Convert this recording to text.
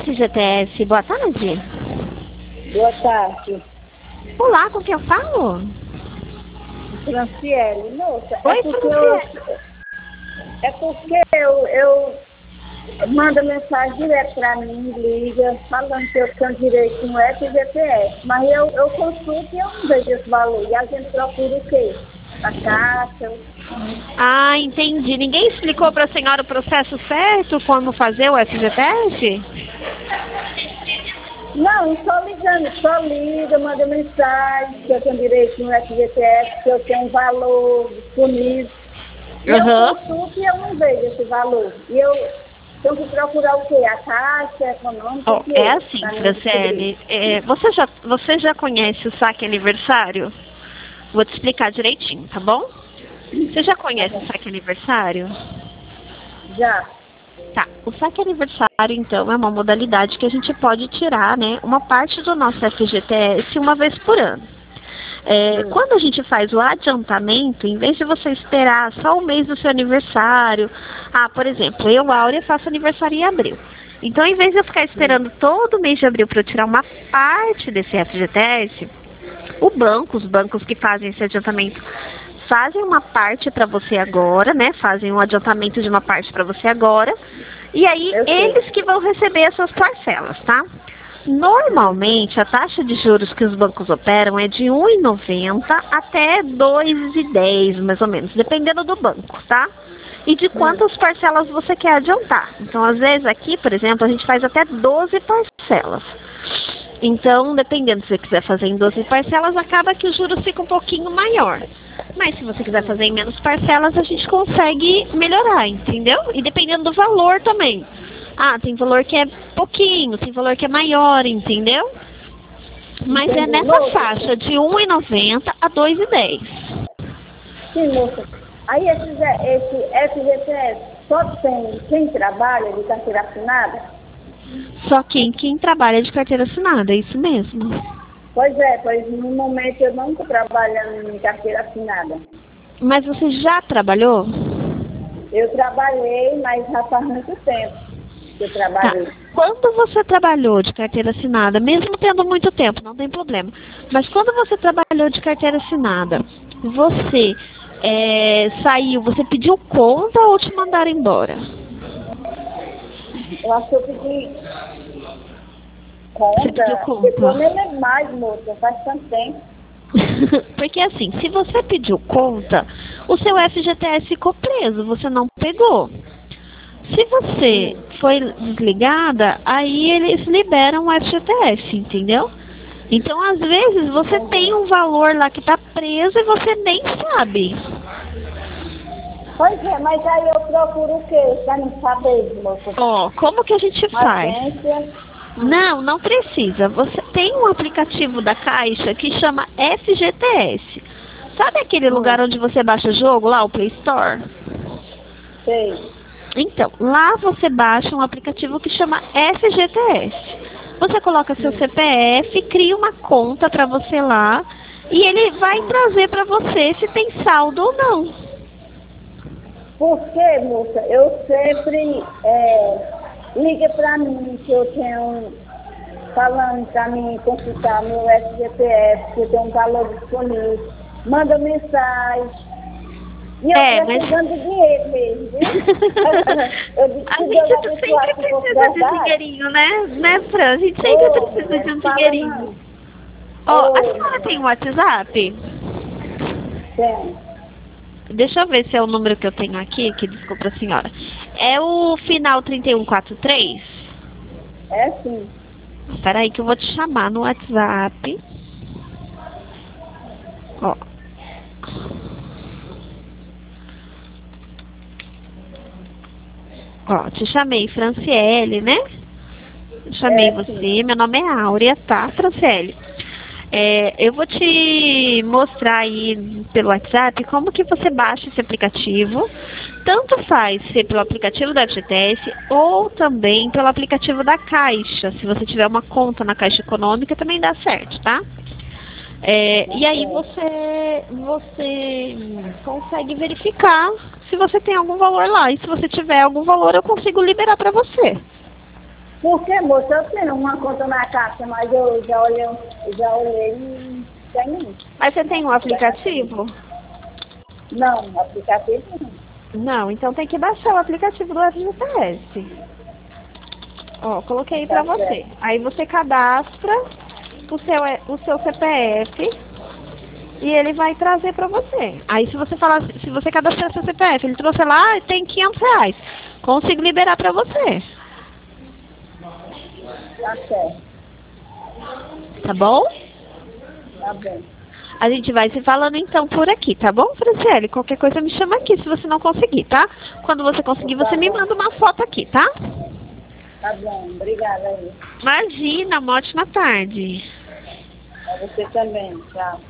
FGTS. Boa tarde. Boa tarde. Olá, com quem eu falo? Franciele, moça. Oi, Franciele. É porque eu mando mensagem direto para mim, liga, falando que eu tenho direito no FGTS. Mas eu consulto e eu não vejo esse valor. E a gente procura o quê? A caixa. Ah, entendi. Ninguém explicou para a senhora o processo certo, como fazer o FGTS? Não, só ligando, só liga, manda mensagem que eu tenho direito no FGTS, que eu tenho um valor disponível. E eu consulto e eu não vejo esse valor. E eu tenho que procurar o quê? A Caixa Econômica? É assim, Franciele, você já conhece o saque aniversário? Vou te explicar direitinho, tá bom? Você já conhece o saque aniversário? Já. Tá. O saque aniversário, então, é uma modalidade que a gente pode tirar, né, uma parte do nosso FGTS uma vez por ano. Quando a gente faz o adiantamento, em vez de você esperar só o mês do seu aniversário, por exemplo, eu, Áurea, faço aniversário em abril. Então, em vez de eu ficar esperando todo mês de abril para eu tirar uma parte desse FGTS, os bancos que fazem esse adiantamento, fazem uma parte para você agora, né? Fazem um adiantamento de uma parte para você agora. E aí, eles que vão receber essas parcelas, tá? Normalmente, a taxa de juros que os bancos operam é de 1,90 até 2,10, mais ou menos, dependendo do banco, tá? E de quantas parcelas você quer adiantar. Então, às vezes, aqui, por exemplo, a gente faz até 12 parcelas. Então, dependendo se você quiser fazer em 12 parcelas, acaba que o juros fica um pouquinho maior. Mas se você quiser fazer em menos parcelas, a gente consegue melhorar, entendeu? E dependendo do valor também. Tem valor que é pouquinho, tem valor que é maior, entendeu? Mas é nessa faixa de 1,90 a 2,10. Sim, moça. Aí esse FGTS só tem quem trabalha de carteira assinada? Só quem trabalha de carteira assinada, é isso mesmo. Pois no momento eu não estou trabalhando em carteira assinada. Mas você já trabalhou? Eu trabalhei, mas já faz muito tempo que eu trabalhei. Tá. Quando você trabalhou de carteira assinada, mesmo tendo muito tempo, não tem problema, mas quando você trabalhou de carteira assinada, você saiu, você pediu conta ou te mandaram embora? Eu acho que eu pedi conta. Você pediu conta? Eu nem lembro mais, moça, faz tanto tempo. Porque assim, se você pediu conta, o seu FGTS ficou preso, você não pegou. Se você foi desligada, aí eles liberam o FGTS, entendeu? Então, às vezes, você tem um valor lá que está preso e você nem sabe. Pois é, mas aí eu procuro o quê? Pra não saber, moça. Como que a gente faz? Agência. Não precisa. Você tem um aplicativo da Caixa que chama FGTS. Sabe aquele lugar onde você baixa o jogo, lá, o Play Store? Sei. Então, lá você baixa um aplicativo que chama FGTS. Você coloca seu CPF, cria uma conta para você lá e ele vai trazer para você se tem saldo ou não. Porque, moça, eu sempre liga para mim que eu tenho falando para mim consultar meu FGTS, que eu tenho um valor disponível, manda mensagem. E eu precisando de dinheiro mesmo, viu? A gente sempre precisa de um dinheirinho, né, Fran? A gente sempre precisa de um dinheirinho. A senhora tem um WhatsApp? Tem. Deixa eu ver se é o número que eu tenho aqui, que desculpa a senhora. É o final 3143? É sim. Espera aí que eu vou te chamar no WhatsApp. Te chamei, Franciele, né? Chamei você, meu nome é Áurea, tá, Franciele? Eu vou te mostrar aí pelo WhatsApp como que você baixa esse aplicativo. Tanto faz ser pelo aplicativo da FGTS ou também pelo aplicativo da Caixa. Se você tiver uma conta na Caixa Econômica, também dá certo, tá? E aí você consegue verificar se você tem algum valor lá. E se você tiver algum valor, eu consigo liberar para você. Porque, moça, eu tenho uma conta na Caixa, mas eu já olhei e não tem nem. Mas você tem um aplicativo? Não, aplicativo não. Não, então tem que baixar o aplicativo do FGTS. Ó, coloquei aí pra Tá você. certo. Aí você cadastra o seu CPF e ele vai trazer pra você. Aí se você falar, se você cadastrar seu CPF, ele trouxe lá, tem R$ 500. Consigo liberar pra você. Tá certo. Tá bom? Tá bom. A gente vai se falando então por aqui, tá bom, Franciele? Qualquer coisa me chama aqui se você não conseguir, tá? Quando você conseguir, você me manda uma foto aqui, tá? Tá bom. Obrigada aí. Imagina, uma ótima tarde. Pra você também. Tchau.